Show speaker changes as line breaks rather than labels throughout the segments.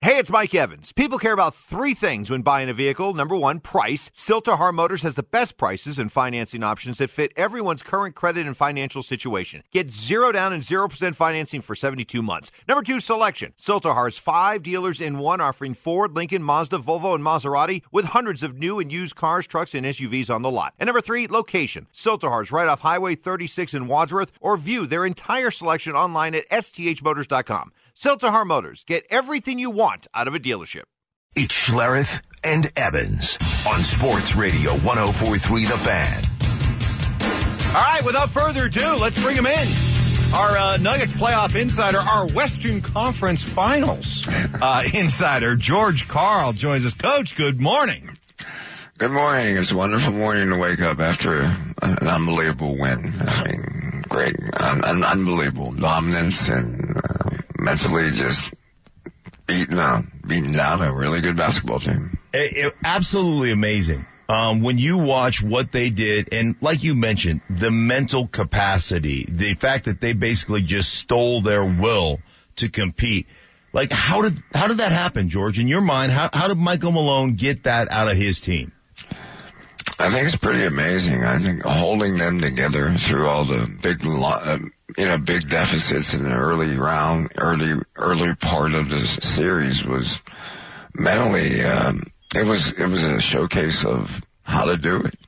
Hey, it's Mike Evans. People care about three things when buying a vehicle. Number one, price. Silterhar Motors has the best prices and financing options that fit everyone's current credit and financial situation. Get 0 down and 0% financing for 72 months. Number two, selection. Silterhar's 5 dealers in one, offering Ford, Lincoln, Mazda, Volvo, and Maserati with hundreds of new and used cars, trucks, and SUVs on the lot. And number three, location. Silterhar's right off Highway 36 in Wadsworth, or view their entire selection online at sthmotors.com. Silterhar Motors. Get everything you want out of a dealership.
It's Schlereth and Evans on Sports Radio 104.3 The Fan.
All right, without further ado, let's bring him in. Our Nuggets playoff insider, our Western Conference Finals insider, George Karl, joins us. Coach, good morning.
Good morning. It's a wonderful morning to wake up after an unbelievable win. I mean, great, unbelievable dominance and mentally just beating down a really good basketball team.
Absolutely amazing. When you watch what they did, and like you mentioned, the mental capacity, the fact that they basically just stole their will to compete. Like, how did that happen, George? In your mind, how did Michael Malone get that out of his team?
I think it's pretty amazing. I think holding them together through all the big deficits in the early part of the series was mentally, it was a showcase of how to do it.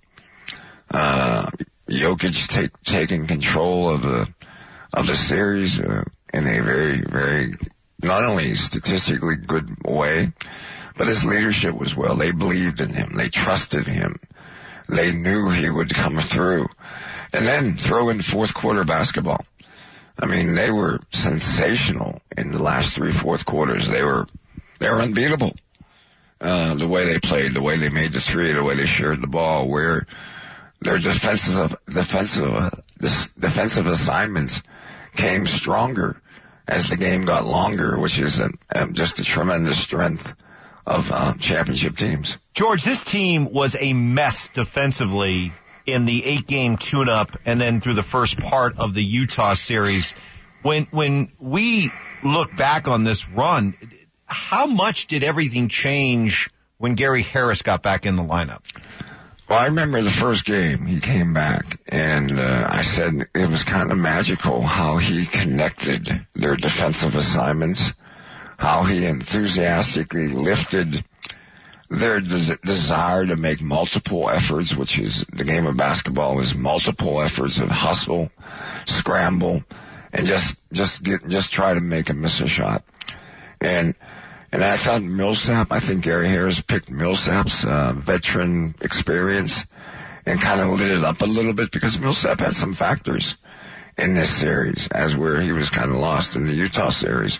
Jokic taking control of the series, in a very, very, not only statistically good way, but his leadership was well. They believed in him. They trusted him. They knew he would come through. And then throw in fourth quarter basketball. I mean, they were sensational in the last 3 fourth quarters. They were unbeatable. The way they played, the way they made the three, the way they shared the ball, where their defensive assignments came stronger as the game got longer, which is just a tremendous strength of championship teams.
George, this team was a mess defensively in the 8-game tune-up and then through the first part of the Utah series. When we look back on this run, how much did everything change when Gary Harris got back in the lineup?
Well, I remember the first game he came back, and I said it was kind of magical how he connected their defensive assignments, how he enthusiastically lifted their desire to make multiple efforts, which is the game of basketball is multiple efforts of hustle, scramble, and just try to make him miss a shot. And I thought I think Gary Harris picked Millsap's veteran experience and kind of lit it up a little bit, because Millsap had some factors in this series as where he was kind of lost in the Utah series.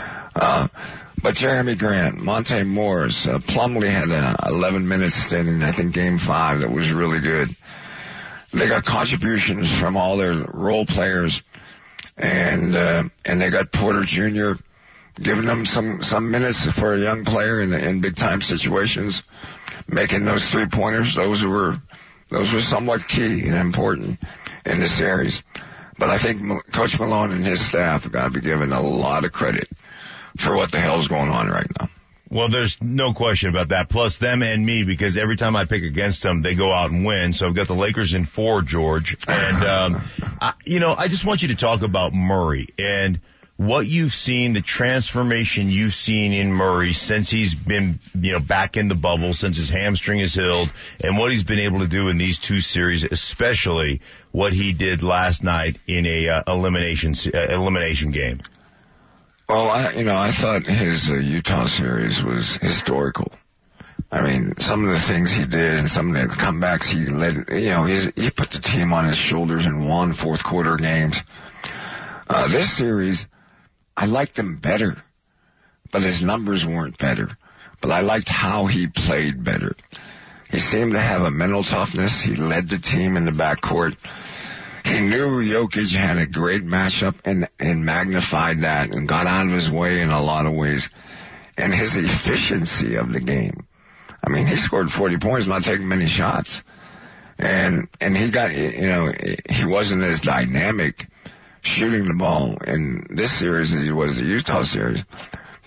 But Jeremy Grant, Monte Morris, Plumlee had 11 minutes stint in, I think, Game 5 that was really good. They got contributions from all their role players, and they got Porter Jr. giving them some minutes for a young player in big time situations, making those 3-pointers. Those were somewhat key and important in the series. But I think Coach Malone and his staff have got to be given a lot of credit for what the hell's going on right now.
Well, there's no question about that. Plus them and me, because every time I pick against them, they go out and win. So I've got the Lakers in 4, George. And, I just want you to talk about Murray and what you've seen, the transformation you've seen in Murray since he's been, back in the bubble, since his hamstring is healed, and what he's been able to do in these 2 series, especially what he did last night in a elimination game.
Well, I thought his Utah series was historical. I mean, some of the things he did and some of the comebacks he led, he put the team on his shoulders and won fourth quarter games. This series, I liked him better, but his numbers weren't better. But I liked how he played better. He seemed to have a mental toughness. He led the team in the backcourt. He knew Jokic had a great matchup and magnified that and got out of his way in a lot of ways. And his efficiency of the game. I mean, he scored 40 points, not taking many shots. And he got, he wasn't as dynamic shooting the ball in this series as he was the Utah series.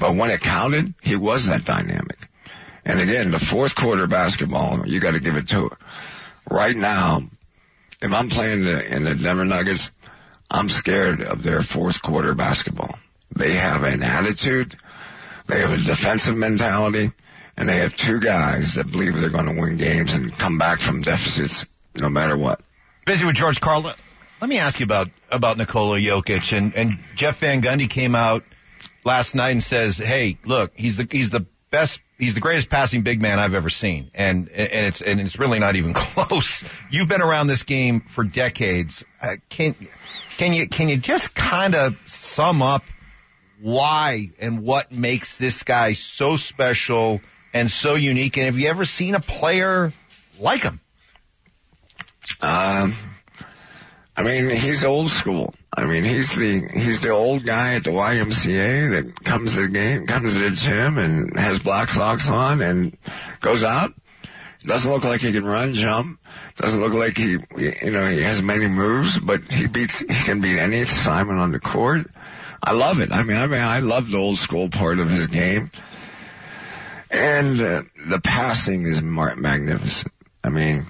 But when it counted, he was that dynamic. And again, the fourth quarter basketball, you got to give it to her. Right now, if I'm playing in the Denver Nuggets, I'm scared of their fourth quarter basketball. They have an attitude, they have a defensive mentality, and they have two guys that believe they're going to win games and come back from deficits no matter what.
Busy with George Karl. Let me ask you about Nikola Jokic. And Jeff Van Gundy came out last night and says, hey, look, he's the best, he's the greatest passing big man I've ever seen. And it's really not even close. You've been around this game for decades. Can you just kind of sum up why and what makes this guy so special and so unique? And have you ever seen a player like him?
I mean, he's old school. I mean, he's the old guy at the YMCA that comes to the gym and has black socks on and goes out. Doesn't look like he can run, jump. Doesn't look like he has many moves, but he can beat any assignment on the court. I love it. I mean, I love the old school part of his game. And the passing is magnificent. I mean,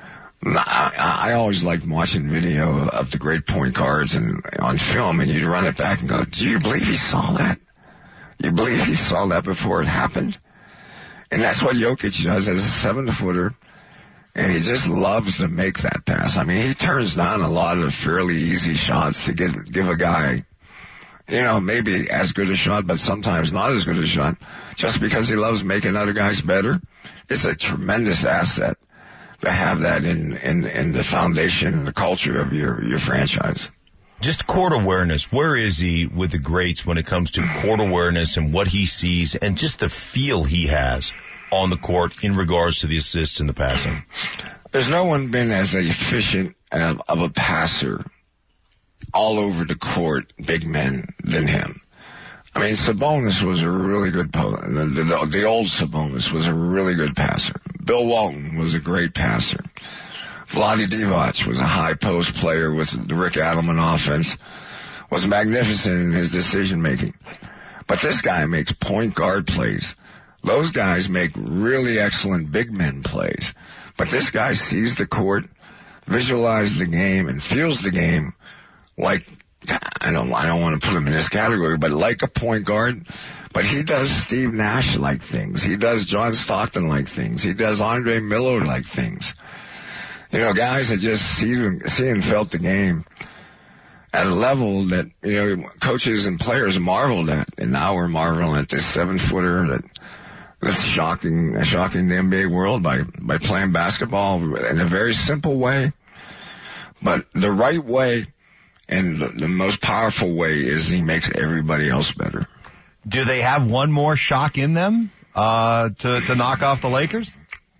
I always liked watching video of the great point guards and on film, and you'd run it back and go, do you believe he saw that? You believe he saw that before it happened? And that's what Jokic does as a 7-footer, and he just loves to make that pass. I mean, he turns down a lot of fairly easy shots to give a guy, maybe as good a shot, but sometimes not as good a shot, just because he loves making other guys better. It's a tremendous asset to have that in the foundation and the culture of your franchise.
Just court awareness. Where is he with the greats when it comes to court awareness and what he sees and just the feel he has on the court in regards to the assists and the passing?
There's no one been as efficient of a passer all over the court, big men, than him. I mean, Sabonis was a really good the old Sabonis was a really good passer. Bill Walton was a great passer. Vlade Divac was a high post player with the Rick Adelman offense, was magnificent in his decision making. But this guy makes point guard plays. Those guys make really excellent big men plays. But this guy sees the court, visualizes the game, and feels the game like, I don't want to put him in this category, but like a point guard. But he does Steve Nash-like things. He does John Stockton-like things. He does Andre Miller-like things. Guys that just see and felt the game at a level that, coaches and players marveled at. And now we're marveling at this 7-footer that's shocking the NBA world by playing basketball in a very simple way. But the right way and the most powerful way is he makes everybody else better.
Do they have one more shock in them to knock off the Lakers?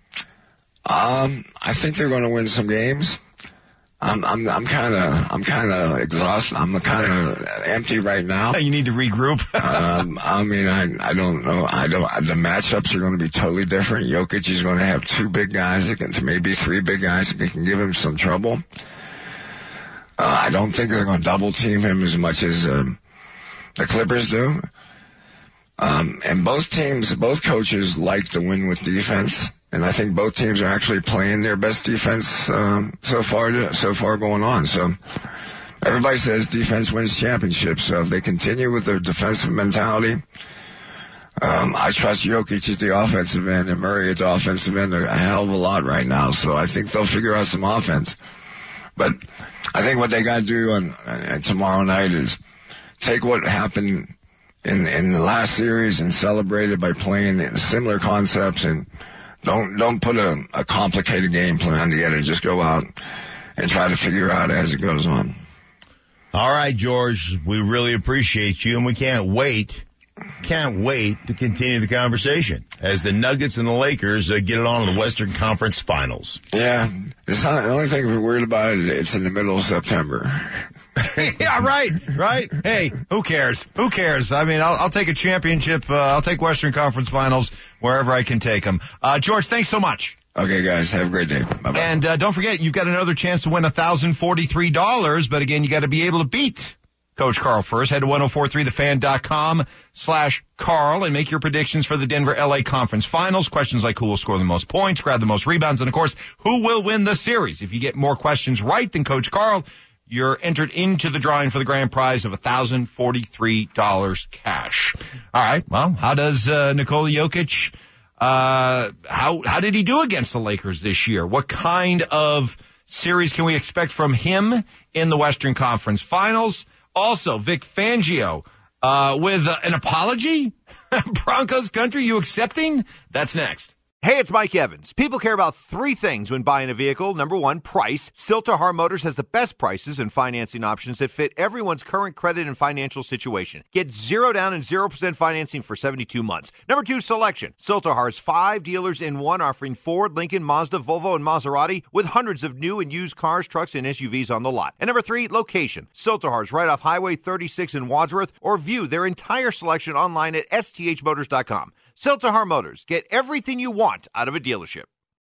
I think they're going to win some games. I'm kind of exhausted. I'm kind of empty right now.
You need to regroup.
I don't know. The matchups are going to be totally different. Jokic is going to have two big guys, maybe three big guys that can give him some trouble. I don't think they're going to double team him as much as the Clippers do. And both coaches like to win with defense. And I think both teams are actually playing their best defense so far going on. So everybody says defense wins championships. So if they continue with their defensive mentality, I trust Jokic at the offensive end and Murray at the offensive end a hell of a lot right now. So I think they'll figure out some offense. But I think what they got to do on tomorrow night is take what happened in the last series and celebrate it by playing similar concepts, and don't put a complicated game plan together. Just go out and try to figure out as it goes on.
All right, George, we really appreciate you, and we can't wait to continue the conversation as the Nuggets and the Lakers get it on in the Western Conference Finals.
Yeah, it's not the only thing we're worried about. It's in the middle of September.
Yeah, right. Hey, who cares? I mean, I'll take a championship. I'll take Western Conference Finals wherever I can take them. George, thanks so much.
Okay, guys, have a great day. Bye-bye.
And don't forget, you've got another chance to win $1,043. But again, you got to be able to beat Coach Carl first. Head to 1043thefan.com/Carl and make your predictions for the Denver-LA Conference Finals. Questions like who will score the most points, grab the most rebounds, and, of course, who will win the series. If you get more questions right than Coach Carl, you're entered into the drawing for the grand prize of $1,043 cash. All right. Well, how does Nikola Jokic, how did he do against the Lakers this year? What kind of series can we expect from him in the Western Conference Finals? Also, Vic Fangio with an apology? Broncos country, you accepting? That's next.
Hey, it's Mike Evans. People care about three things when buying a vehicle. Number one, price. Silterhar Motors has the best prices and financing options that fit everyone's current credit and financial situation. Get 0 down and 0% financing for 72 months. Number two, selection. Silterhar's 5 dealers in one, offering Ford, Lincoln, Mazda, Volvo, and Maserati with hundreds of new and used cars, trucks, and SUVs on the lot. And number three, location. Silterhar's right off Highway 36 in Wadsworth, or view their entire selection online at sthmotors.com. Silterhar Motors. Get everything you want out of a dealership.